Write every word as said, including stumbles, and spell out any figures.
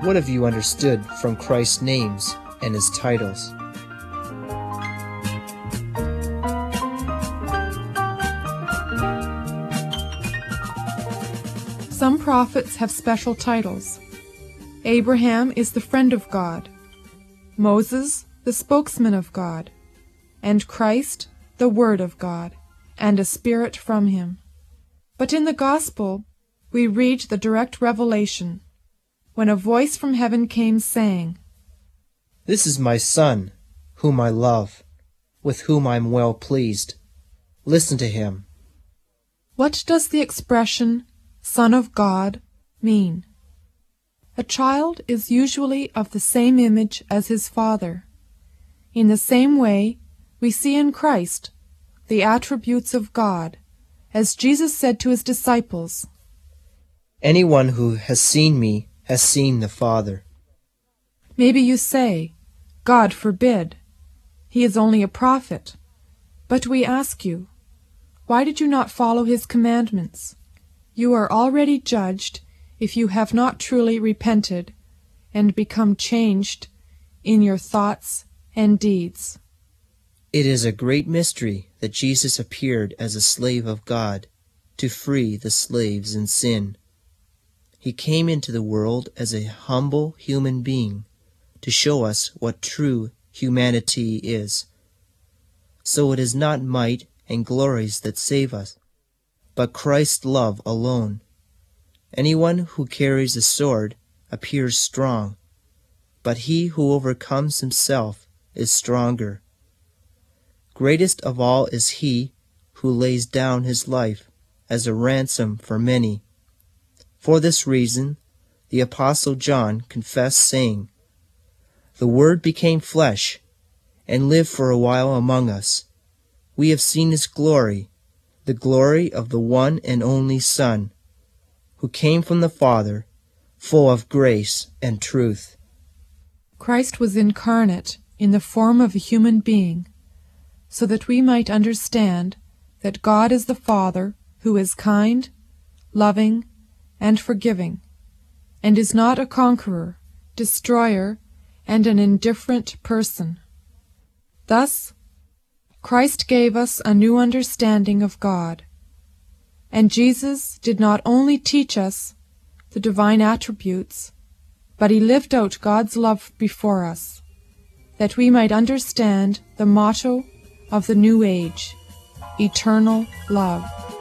What have you understood from Christ's names and his titles? Some prophets have special titles. Abraham is the friend of God, Moses the spokesman of God, and Christ the Word of God, and a Spirit from him. But in the Gospel we read the direct revelation, when a voice from heaven came saying, "This is my Son, whom I love, with whom I am well pleased. Listen to him." What does the expression, Son of God, mean? A child is usually of the same image as his father. In the same way, we see in Christ the attributes of God, as Jesus said to his disciples, "Anyone who has seen me has seen the Father." Maybe you say, God forbid, he is only a prophet. But we ask you, why did you not follow his commandments? You are already judged if you have not truly repented and become changed in your thoughts and deeds. It is a great mystery that Jesus appeared as a slave of God to free the slaves in sin. He came into the world as a humble human being to show us what true humanity is. So it is not might and glories that save us, but Christ's love alone. Anyone who carries a sword appears strong, but he who overcomes himself is stronger. Greatest of all is he who lays down his life as a ransom for many. For this reason, the Apostle John confessed, saying, "The Word became flesh and lived for a while among us. We have seen his glory, the glory of the one and only Son, who came from the Father, full of grace and truth." Christ was incarnate in the form of a human being, so that we might understand that God is the Father who is kind, loving, and forgiving, and is not a conqueror, destroyer, and an indifferent person. Thus, Christ gave us a new understanding of God, and Jesus did not only teach us the divine attributes, but he lived out God's love before us, that we might understand the motto of the new age, eternal love.